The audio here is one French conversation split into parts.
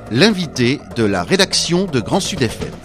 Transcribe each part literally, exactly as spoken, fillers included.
l'invité de la rédaction de Grand Sud F M.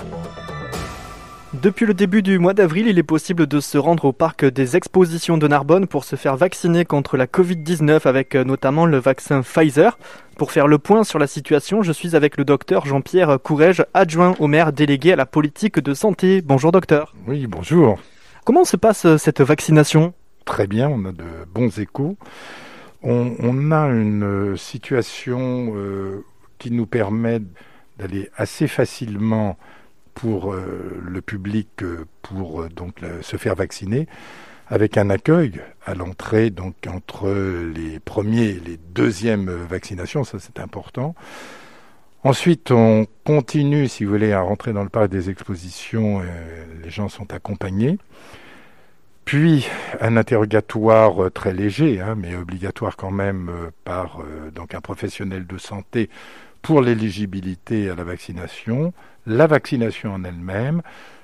Depuis le début du mois d'avril, il est possible de se rendre au parc des expositions de Narbonne pour se faire vacciner contre la covid dix-neuf avec notamment le vaccin Pfizer. Pour faire le point sur la situation, je suis avec le docteur Jean-Pierre Courrèges, adjoint au maire délégué à la politique de santé. Bonjour docteur. Oui, bonjour. Comment se passe cette vaccination ? Très bien, on a de bons échos. On, on a une situation euh, qui nous permet d'aller assez facilement pour euh, le public euh, pour euh, donc le, se faire vacciner, avec un accueil à l'entrée, donc entre les premiers et les deuxièmes vaccinations, ça c'est important. Ensuite, on continue, si vous voulez, à rentrer dans le parc des expositions, euh, les gens sont accompagnés. Puis un interrogatoire très léger, hein, mais obligatoire quand même euh, par euh, donc un professionnel de santé pour l'éligibilité à la vaccination, la vaccination en elle-même,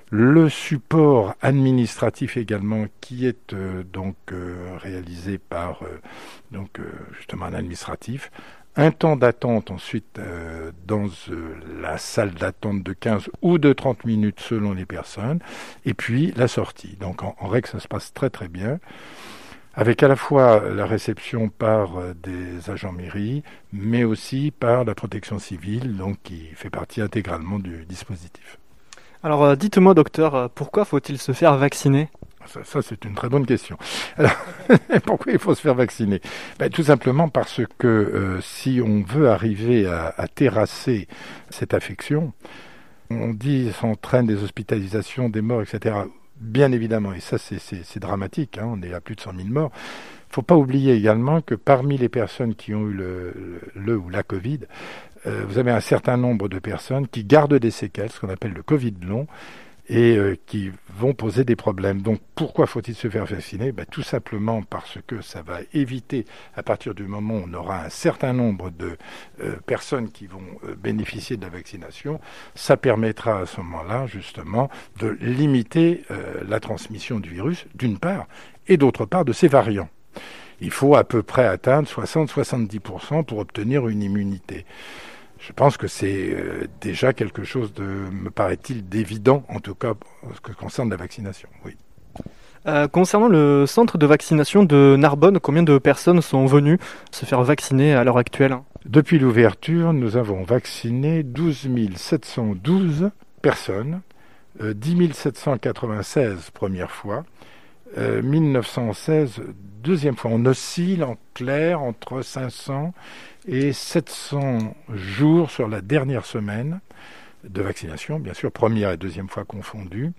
le support administratif également qui est euh, donc euh, réalisé par euh, donc euh, justement un administratif, un temps d'attente ensuite euh, dans euh, la salle d'attente de quinze ou de trente minutes selon les personnes, et puis la sortie. Donc en, en règle ça se passe très très bien, avec à la fois la réception par des agents mairie, mais aussi par la protection civile, donc qui fait partie intégralement du dispositif. Alors euh, dites-moi docteur, pourquoi faut-il se faire vacciner ? Ça, ça c'est une très bonne question. Alors, pourquoi il faut se faire vacciner ? Ben, tout simplement parce que euh, si on veut arriver à, à terrasser cette affection, on dit ça entraîne des hospitalisations, des morts, et cetera. Bien évidemment, et ça c'est, c'est, c'est dramatique, hein, on est à plus de cent mille morts. Il ne faut pas oublier également que parmi les personnes qui ont eu le, le, le ou la Covid, euh, vous avez un certain nombre de personnes qui gardent des séquelles, ce qu'on appelle le Covid long, et euh, qui vont poser des problèmes. Donc pourquoi faut-il se faire vacciner ? Ben, tout simplement parce que ça va éviter, à partir du moment où on aura un certain nombre de euh, personnes qui vont euh, bénéficier de la vaccination, ça permettra à ce moment-là justement de limiter euh, la transmission du virus, d'une part, et d'autre part de ses variants. Il faut à peu près atteindre soixante à soixante-dix pour cent pour obtenir une immunité. Je pense que c'est euh, déjà quelque chose de, me paraît-il, d'évident, en tout cas, en ce qui concerne la vaccination, oui. Euh, concernant le centre de vaccination de Narbonne, combien de personnes sont venues se faire vacciner à l'heure actuelle ? Depuis l'ouverture, nous avons vacciné douze mille sept cent douze personnes, euh, dix mille sept cent quatre-vingt-seize première fois, euh, mille neuf cent seize deuxième fois. On oscille en clair entre cinq cents et sept cents jours sur la dernière semaine de vaccination, bien sûr, première et deuxième fois confondues.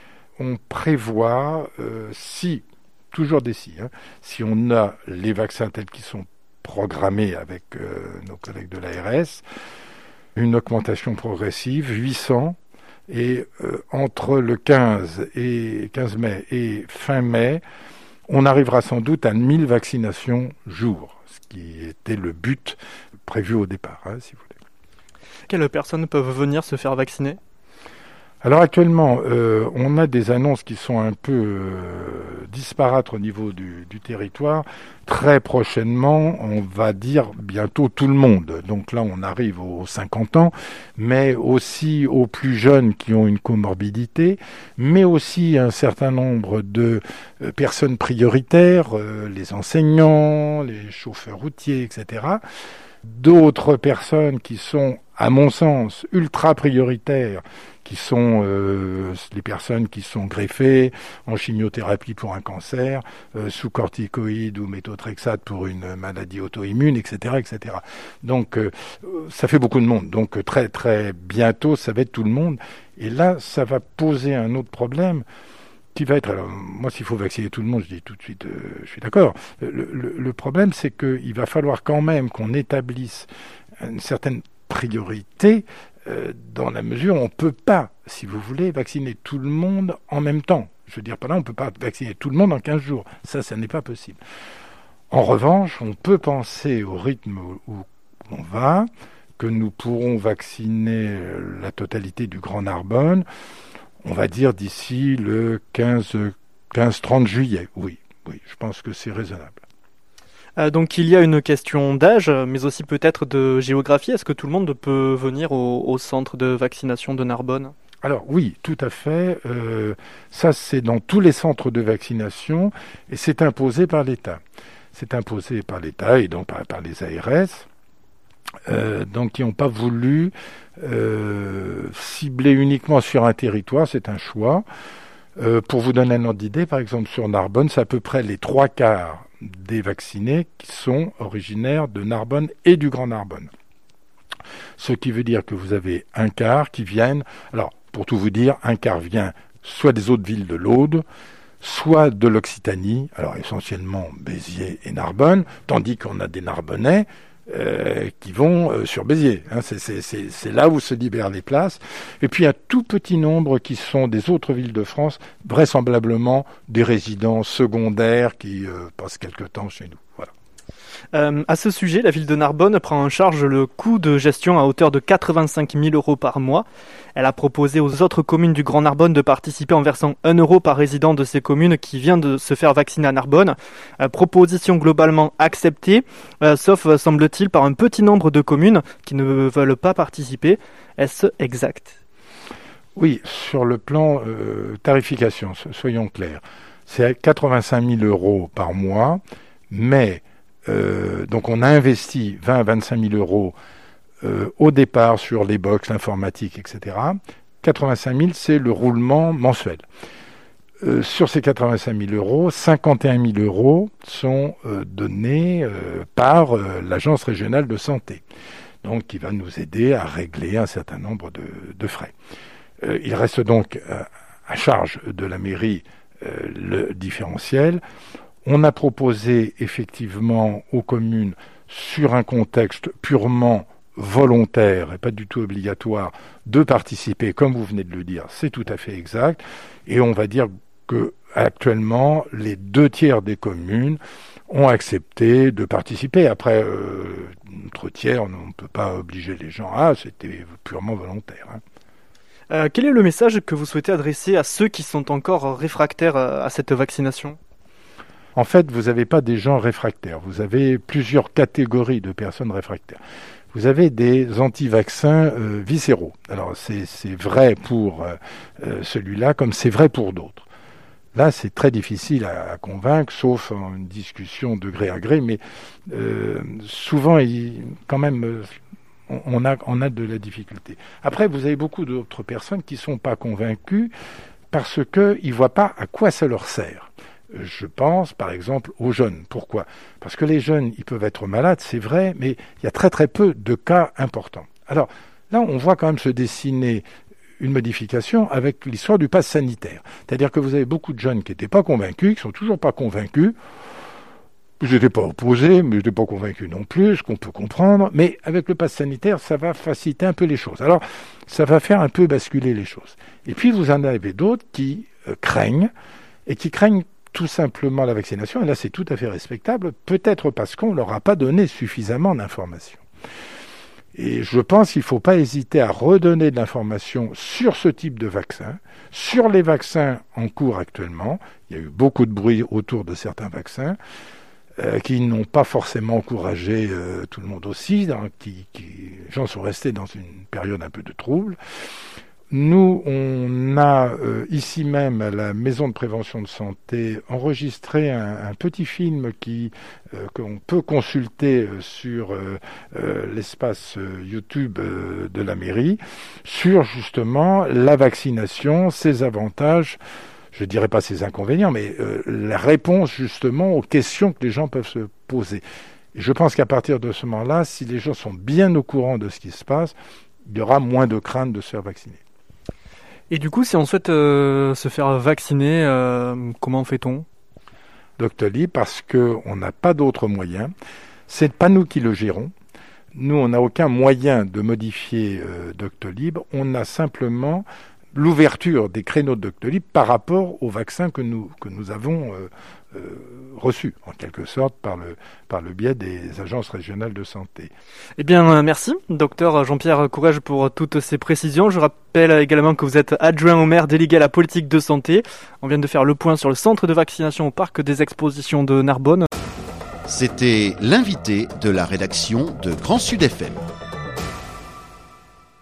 On prévoit, euh, si, toujours des si, hein, si on a les vaccins tels qu'ils sont programmés avec euh, nos collègues de l'A R S, une augmentation progressive, huit cents, et euh, entre le quinze mai et fin mai, on arrivera sans doute à mille vaccinations jour, ce qui était le but prévu au départ, hein, si vous voulez. Quelles personnes peuvent venir se faire vacciner ? Alors actuellement, euh, on a des annonces qui sont un peu euh, disparates au niveau du, du territoire. Très prochainement, on va dire bientôt tout le monde. Donc là, on arrive aux cinquante ans, mais aussi aux plus jeunes qui ont une comorbidité, mais aussi un certain nombre de euh, personnes prioritaires, euh, les enseignants, les chauffeurs routiers, et cetera. D'autres personnes qui sont, à mon sens, ultra prioritaires, qui sont euh, les personnes qui sont greffées en chimiothérapie pour un cancer, euh, sous corticoïdes ou méthotrexate pour une maladie auto-immune, et cetera, et cetera. Donc, euh, ça fait beaucoup de monde. Donc, très, très bientôt, ça va être tout le monde. Et là, ça va poser un autre problème qui va être... Alors, moi, s'il faut vacciner tout le monde, je dis tout de suite, euh, je suis d'accord. Le, le, le problème, c'est qu'il va falloir quand même qu'on établisse une certaine priorité euh, dans la mesure où on ne peut pas, si vous voulez, vacciner tout le monde en même temps. Je veux dire, par là, on ne peut pas vacciner tout le monde en quinze jours. Ça, ça n'est pas possible. En revanche, on peut penser au rythme où on va, que nous pourrons vacciner la totalité du Grand Narbonne, on va dire d'ici le quinze trente juillet. Oui, oui, je pense que c'est raisonnable. Euh, donc il y a une question d'âge, mais aussi peut-être de géographie. Est-ce que tout le monde peut venir au, au centre de vaccination de Narbonne ? Alors oui, tout à fait. Euh, ça, c'est dans tous les centres de vaccination et c'est imposé par l'État. C'est imposé par l'État et donc par, par les A R S, euh, donc qui n'ont pas voulu euh, cibler uniquement sur un territoire. C'est un choix. Euh, pour vous donner un ordre d'idée, par exemple sur Narbonne, c'est à peu près les trois quarts des vaccinés qui sont originaires de Narbonne et du Grand Narbonne. Ce qui veut dire que vous avez un quart qui viennent, alors pour tout vous dire, un quart vient soit des autres villes de l'Aude, soit de l'Occitanie, alors essentiellement Béziers et Narbonne, tandis qu'on a des Narbonnais euh, qui vont euh, sur Béziers. Hein, c'est, c'est, c'est, c'est là où se libèrent les places. Et puis un tout petit nombre qui sont des autres villes de France, vraisemblablement des résidents secondaires qui euh, passent quelque temps chez nous. Voilà. Euh, à ce sujet, la ville de Narbonne prend en charge le coût de gestion à hauteur de quatre-vingt-cinq mille euros par mois. Elle a proposé aux autres communes du Grand Narbonne de participer en versant un euro par résident de ces communes qui vient de se faire vacciner à Narbonne. Euh, proposition globalement acceptée, euh, sauf, euh, semble-t-il, par un petit nombre de communes qui ne veulent pas participer. Est-ce exact ? Oui, sur le plan euh, tarification, soyons clairs. C'est à quatre-vingt-cinq mille euros par mois, mais Euh, donc on a investi vingt à vingt-cinq mille euros euh, au départ sur les box, l'informatique, et cetera. quatre-vingt-cinq mille, c'est le roulement mensuel. Euh, sur ces quatre-vingt-cinq mille euros, cinquante et un mille euros sont euh, donnés euh, par euh, l'Agence régionale de santé, donc qui va nous aider à régler un certain nombre de, de frais. Euh, il reste donc euh, à charge de la mairie euh, le différentiel. On a proposé effectivement aux communes, sur un contexte purement volontaire et pas du tout obligatoire, de participer, comme vous venez de le dire, c'est tout à fait exact. Et on va dire que actuellement, les deux tiers des communes ont accepté de participer. Après, euh, notre tiers, on ne peut pas obliger les gens. Ah, c'était purement volontaire. Hein. Euh, quel est le message que vous souhaitez adresser à ceux qui sont encore réfractaires à cette vaccination ? En fait, vous n'avez pas des gens réfractaires. Vous avez plusieurs catégories de personnes réfractaires. Vous avez des anti-vaccins euh, viscéraux. Alors, c'est, c'est vrai pour euh, celui-là comme c'est vrai pour d'autres. Là, c'est très difficile à, à convaincre, sauf en une discussion de gré à gré, mais euh, souvent, il, quand même, euh, on, on, a, on a de la difficulté. Après, vous avez beaucoup d'autres personnes qui ne sont pas convaincues parce qu'ils ne voient pas à quoi ça leur sert. Je pense, par exemple, aux jeunes. Pourquoi ? Parce que les jeunes, ils peuvent être malades, c'est vrai, mais il y a très très peu de cas importants. Alors, là, on voit quand même se dessiner une modification avec l'histoire du pass sanitaire. C'est-à-dire que vous avez beaucoup de jeunes qui n'étaient pas convaincus, qui sont toujours pas convaincus. Je n'étais pas opposé, mais je n'étais pas convaincu non plus, ce qu'on peut comprendre. Mais avec le pass sanitaire, ça va faciliter un peu les choses. Alors, ça va faire un peu basculer les choses. Et puis, vous en avez d'autres qui euh, craignent, et qui craignent tout simplement la vaccination, et là c'est tout à fait respectable, peut-être parce qu'on ne leur a pas donné suffisamment d'informations. Et je pense qu'il ne faut pas hésiter à redonner de l'information sur ce type de vaccin, sur les vaccins en cours actuellement. Il y a eu beaucoup de bruit autour de certains vaccins euh, qui n'ont pas forcément encouragé euh, tout le monde aussi, hein, qui, qui, les gens sont restés dans une période un peu de trouble. Nous, on a euh, ici même à la Maison de prévention de santé enregistré un, un petit film qui euh, qu'on peut consulter euh, sur euh, euh, l'espace euh, YouTube euh, de la mairie sur justement la vaccination, ses avantages, je dirais pas ses inconvénients, mais euh, la réponse justement aux questions que les gens peuvent se poser. Et je pense qu'à partir de ce moment-là, si les gens sont bien au courant de ce qui se passe, il y aura moins de crainte de se faire vacciner. Et du coup, si on souhaite euh, se faire vacciner, euh, comment fait-on ? Doctolib, parce qu'on n'a pas d'autres moyens. C'est pas nous qui le gérons. Nous, on n'a aucun moyen de modifier euh, Doctolib. On a simplement l'ouverture des créneaux de Doctolib par rapport aux vaccins que nous, que nous avons euh, euh, reçus, en quelque sorte, par le, par le biais des agences régionales de santé. Eh bien, merci, docteur Jean-Pierre Courrèges, pour toutes ces précisions. Je rappelle également que vous êtes adjoint au maire délégué à la politique de santé. On vient de faire le point sur le centre de vaccination au parc des expositions de Narbonne. C'était l'invité de la rédaction de Grand Sud F M.